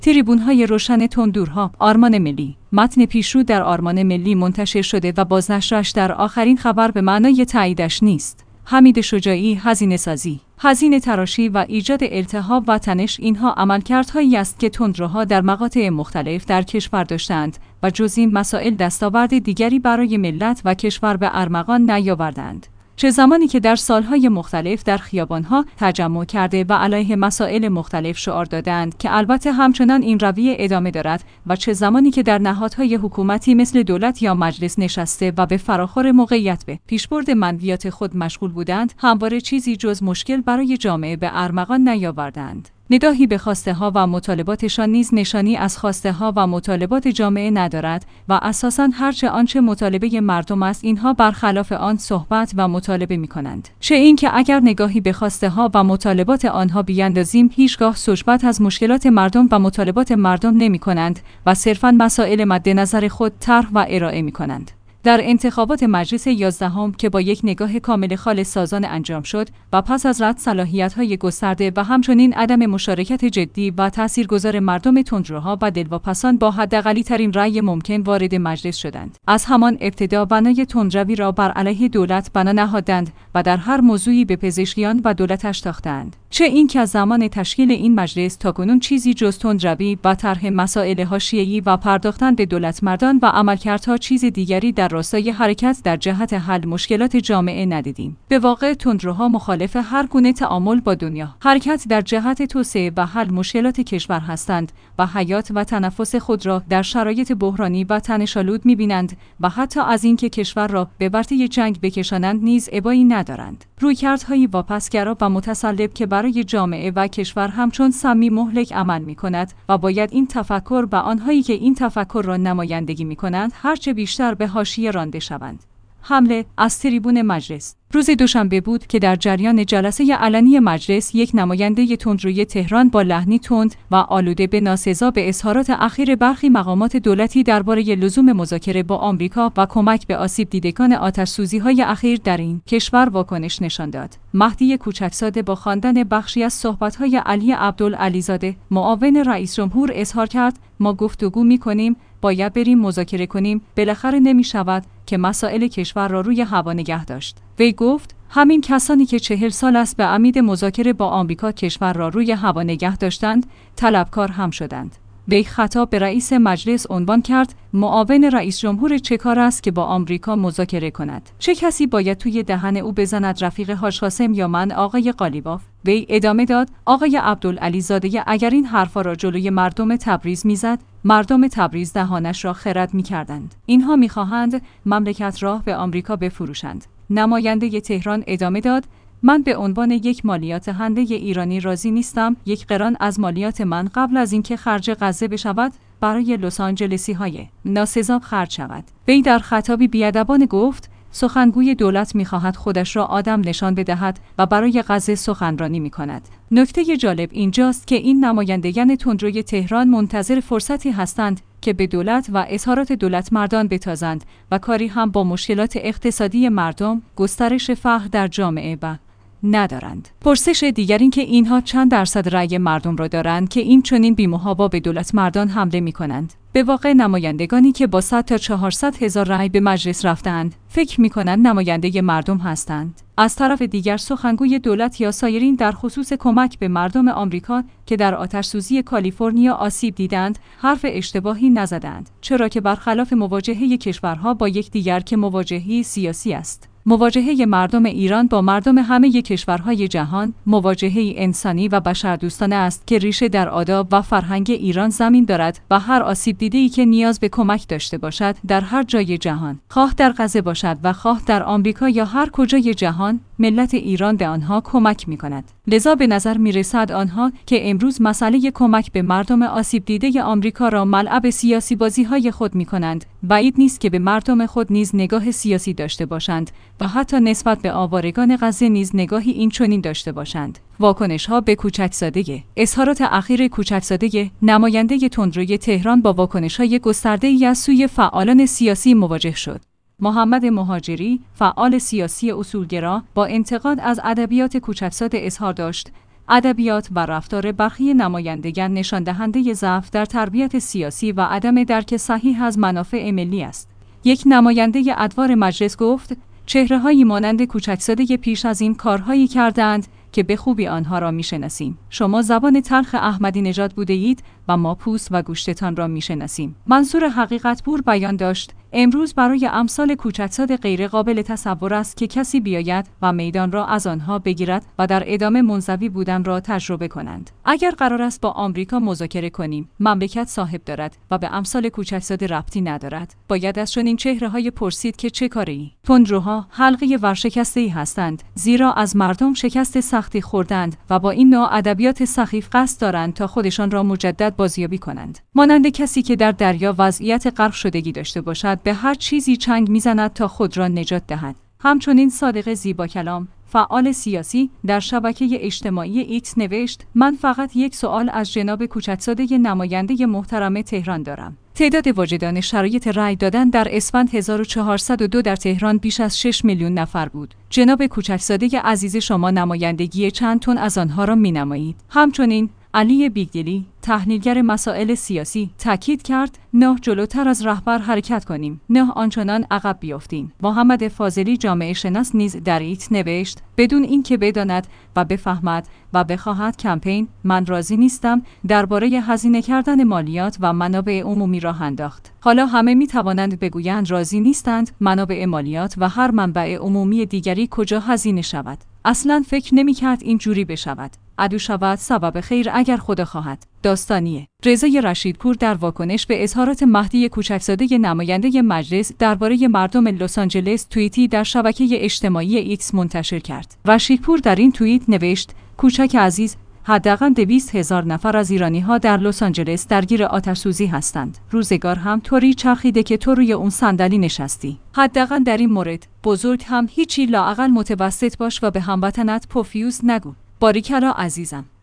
تریبون‌های روشن تندورها، آرمان ملی. متن پیشرو در آرمان ملی منتشر شده و بازنشرش در آخرین خبر به معنای تاییدش نیست. حمید شجاعی. هزینه‌سازی، هزینه تراشی و ایجاد التهاب و تنش اینها عملکردهایی است که تندروها در مقاطع مختلف در کشور داشتند و جز این مسائل دستاورد دیگری برای ملت و کشور به ارمغان نیاوردند. چه زمانی که در سالهای مختلف در خیابانها تجمع کرده و علیه مسائل مختلف شعار دادند که البته همچنان این رویه ادامه دارد و چه زمانی که در نهادهای حکومتی مثل دولت یا مجلس نشسته و به فراخور موقعیت به پیشبرد منویات خود مشغول بودند، همواره چیزی جز مشکل برای جامعه به ارمغان نیاوردند. نگاهی به خواسته ها و مطالباتشان نیز نشانی از خواسته ها و مطالبات جامعه ندارد و اساساً هرچه آنچه مطالبه مردم است اینها برخلاف آن صحبت و مطالبه می کنند. چه اینکه اگر نگاهی به خواسته ها و مطالبات آنها بیاندازیم هیچگاه صحبت از مشکلات مردم و مطالبات مردم نمی کنند و صرفاً مسائل مد نظر خود طرح و ارائه می کنند. در انتخابات مجلس 11 که با یک نگاه کامل خالص سازان انجام شد و پس از رد صلاحیت‌های گسترده و همچنین عدم مشارکت جدی و تاثیرگذار مردم تندروها و دلواپسان با حداقلی‌ترین رأی ممکن وارد مجلس شدند. از همان ابتدا بنای تندروی را بر علیه دولت بنا نهادند و در هر موضوعی به پزشکیان و دولتش تاختند. چه این که از زمان تشکیل این مجلس تاکنون چیزی جز تندروی و طرح مسائل حاشیه‌ای و پرداختن به دولت مردان و عملکردها چیز دیگری در راستای حرکت در جهت حل مشکلات جامعه ندیدیم. به واقع تندروها مخالف هر گونه تعامل با دنیا، حرکت در جهت توسعه و حل مشکلات کشور هستند و حیات و تنفس خود را در شرایط بحرانی و تنش‌آلود می‌بینند و حتی از اینکه کشور را به ورطه جنگ بکشانند نیز ابایی ندارند. رویکردهای واپسگرا و متسلب که برای جامعه و کشور همچون سمی مهلک عمل می‌کند و باید این تفکر و آنهایی که این تفکر را نمایندگی می‌کنند هرچه بیشتر به حاشیه رانده شوند. حمله از تریبون مجلس. روز دوشنبه بود که در جریان جلسه علنی مجلس یک نماینده تندروی تهران با لحنی تند و آلوده به ناسزا به اظهارات اخیر برخی مقامات دولتی درباره لزوم مذاکره با آمریکا و کمک به آسیب دیدگان آتش‌سوزی‌های اخیر در این کشور واکنش نشان داد. مهدی کوچکزاده با خواندن بخشی از صحبت‌های علی عبدالعلیزاده معاون رئیس جمهور اظهار کرد ما گفتگو می‌کنیم، باید بریم مذاکره کنیم، بالاخره نمی‌شود که مسائل کشور را روی هوا نگه داشت. وی گفت همین کسانی که 40 سال است به امید مذاکره با آمریکا کشور را روی هوا نگه داشتند، طلبکار هم شدند. وی خطاب به رئیس مجلس عنوان کرد معاون رئیس جمهور چه کار است که با آمریکا مذاکره کند؟ چه کسی باید توی دهن او بزند رفیق حاج قاسم یا من آقای قالیباف؟ وی ادامه داد آقای عبدالعلیزاده اگر این حرفا را جلوی مردم تبریز میزد، مردم تبریز دهانش را خرد میکردند. اینها میخواهند مملکت را به آمریکا بفروشند. نماینده تهران ادامه داد من به عنوان یک مالیات دهنده ایرانی راضی نیستم یک قران از مالیات من قبل از اینکه خرج غزه بشود برای لس آنجلسی های ناسزا خرج شود. وی در خطابی بیادبانه گفت سخنگوی دولت می‌خواهد خودش را آدم نشان بدهد و برای غزه سخنرانی می‌کند. نکته جالب اینجاست که این نمایندگان تندروی تهران منتظر فرصتی هستند که به دولت و اظهارات دولت مردان بتازند و کاری هم با مشکلات اقتصادی مردم، گسترش فقر در جامعه ندارند. پرسش دیگر این که اینها چند درصد رأی مردم را دارند که این چنین بی‌محابا به دولت مردان حمله می‌کنند. به واقع نمایندگانی که با 100 تا 400 هزار رأی به مجلس رفتند، فکر می‌کنند نماینده مردم هستند. از طرف دیگر سخنگوی دولت یا سایرین در خصوص کمک به مردم آمریکا که در آتش‌سوزی کالیفرنیا آسیب دیدند، حرف اشتباهی نزدند، چرا که برخلاف مواجهه کشورها با یکدیگر که مواجهه سیاسی است. مواجهه مردم ایران با مردم همه کشورهای جهان مواجهه انسانی و بشردوستانه است که ریشه در آداب و فرهنگ ایران زمین دارد و هر آسیب دیده‌ای که نیاز به کمک داشته باشد در هر جای جهان، خواه در غزه باشد و خواه در آمریکا یا هر کجای جهان، ملت ایران به آنها کمک می‌کند. لذا به نظر می‌رسد آنها که امروز مسئله کمک به مردم آسیب دیده آمریکا را ملعب سیاسی بازی‌های خود می‌کنند، بعید نیست که به مردم خود نیز نگاه سیاسی داشته باشند و حتی نسبت به آوارگان غزه نیز نگاهی این چنین داشته باشند. واکنش‌ها به کوچکزاده. اظهارات اخیر کوچکزاده نماینده تندروی تهران با واکنش‌های گسترده‌ای از سوی فعالان سیاسی مواجه شد. محمد مهاجری، فعال سیاسی اصولگرا، با انتقاد از ادبیات کوچکزاده اظهار داشت ادبیات و رفتار برخی نمایندگان نشان دهنده ضعف در تربیت سیاسی و عدم درک صحیح از منافع ملی است. یک نماینده ادوار مجلس گفت: چهره‌هایی مانند کوچکزاده پیش از این کارهایی کردند که به خوبی آنها را میشناسیم. شما زبان تلخ احمدی نژاد بوده اید و ما پوست و گوشتتان را میشناسیم. منصور حقیقت پور بیان داشت: امروز برای امثال کوچکزاد غیر قابل تصور است که کسی بیاید و میدان را از آنها بگیرد و در ادامه منزوی بودن را تجربه کنند. اگر قرار است با آمریکا مذاکره کنیم، مملکت صاحب دارد و به امثال کوچکزاد ربطی ندارد. باید از چنین چهره‌های پرسید که چه کاری؟ تندروها حلقه ورشکسته‌ای هستند، زیرا از مردم شکست سختی خوردند و با این نوع ادبیات سخیف قصد دارند تا خودشان را مجدد بازیابی کنند. مانند کسی که در دریا وضعیت غرق شدگی داشته باشد، به هر چیزی چنگ میزند تا خود را نجات دهد. همچنین صادق زیباکلام، فعال سیاسی، در شبکه اجتماعی ایکس نوشت: من فقط یک سوال از جناب کوچکزاده نماینده محترم تهران دارم. تعداد واجدان شرایط رأی دادن در اسفند 1402 در تهران بیش از 6 میلیون نفر بود. جناب کوچکزاده عزیز، شما نمایندگی چند تن از آنها را می‌نمایید؟ همچنین علی بیگدلی، تحلیلگر مسائل سیاسی، تاکید کرد: نه جلوتر از رهبر حرکت کنیم، نه آنچنان عقب بیافتیم. محمد فاضلی، جامعه شناس، نیز در ایت نوشت: بدون اینکه بداند و بفهمد و بخواهد کمپین من راضی نیستم درباره هزینه کردن مالیات و منابع عمومی راه انداخت. حالا همه می توانند بگویند راضی نیستند منابع مالیات و هر منبع عمومی دیگری کجا هزینه شود. اصلاً فکر نمی کرد این جوری بشود. عدو شود سبب خیر اگر خدا خواهد. داستانیه. رضا رشیدپور در واکنش به اظهارات مهدی کوچکزاده نماینده مجلس درباره مردم لس آنجلس توییتی در شبکه اجتماعی ایکس منتشر کرد. رشیدپور در این توییت نوشت: کوچک عزیز، حداقل 200,000 نفر از ایرانی‌ها در لس آنجلس درگیر آتش‌سوزی هستند. روزگار هم طوری چرخیده که تو روی اون صندلی نشستی. حداقل در این مورد بزرگ هم هیچی، لااقل متوسط باش و به هموطنت پوفیوز نگو. باریکلا عزیزم.